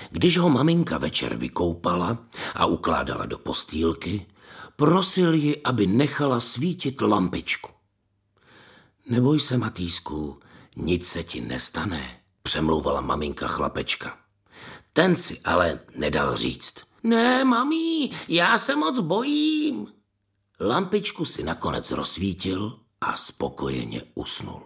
Když ho maminka večer vykoupala a ukládala do postýlky, prosil ji, aby nechala svítit lampičku. Neboj se, Matýsku, nic se ti nestane, přemlouvala maminka chlapečka. Ten si ale nedal říct. Ne, mami, já se moc bojím. Lampičku si nakonec rozsvítil a spokojeně usnul.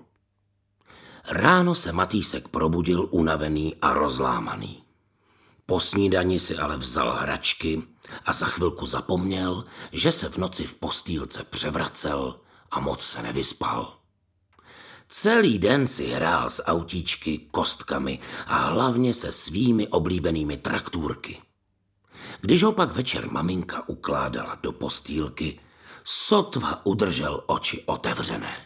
Ráno se Matýsek probudil unavený a rozlámaný. Po snídani si ale vzal hračky a za chvilku zapomněl, že se v noci v postýlce převracel a moc se nevyspal. Celý den si hrál s autíčky, kostkami a hlavně se svými oblíbenými traktůrky. Když ho pak večer maminka ukládala do postýlky, sotva udržel oči otevřené.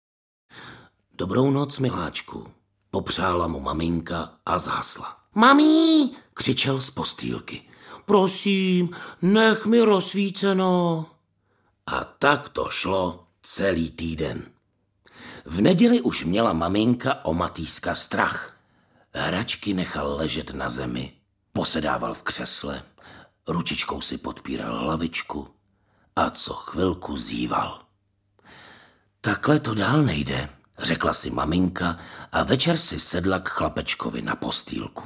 Dobrou noc, miláčku, popřála mu maminka a zhasla. Mami, křičel z postýlky. Prosím, nech mi rozsvíceno. A tak to šlo celý týden. V neděli už měla maminka o Matýska strach. Hračky nechal ležet na zemi, posedával v křesle, ručičkou si podpíral hlavičku a co chvilku zíval. Takhle to dál nejde, řekla si maminka a večer si sedla k chlapečkovi na postýlku.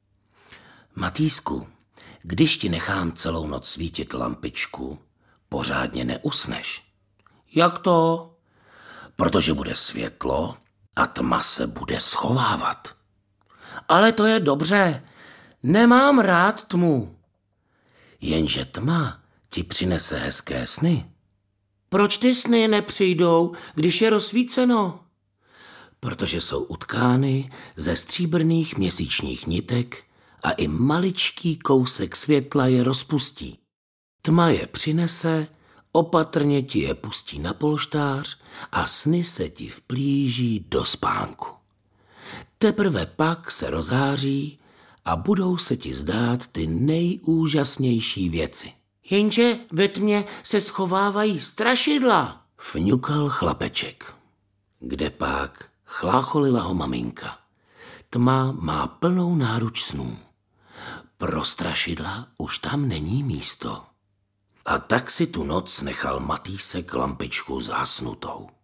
Matýsku, když ti nechám celou noc svítit lampičku, pořádně neusneš. Jak to? Protože bude světlo a tma se bude schovávat. Ale to je dobře, nemám rád tmu. Jenže tma ti přinese hezké sny. Proč ty sny nepřijdou, když je rozsvíceno? Protože jsou utkány ze stříbrných měsíčních nitek a i maličký kousek světla je rozpustí. Tma je přinese, opatrně ti je pustí na polštář a sny se ti vplíží do spánku. Teprve pak se rozháří a budou se ti zdát ty nejúžasnější věci. Jenže ve tmě se schovávají strašidla, fňukal chlapeček. Kdepak, chlácholila ho maminka. Tma má plnou náruč snů. Pro strašidla už tam není místo. A tak si tu noc nechal Matýsek lampičku zhasnutou.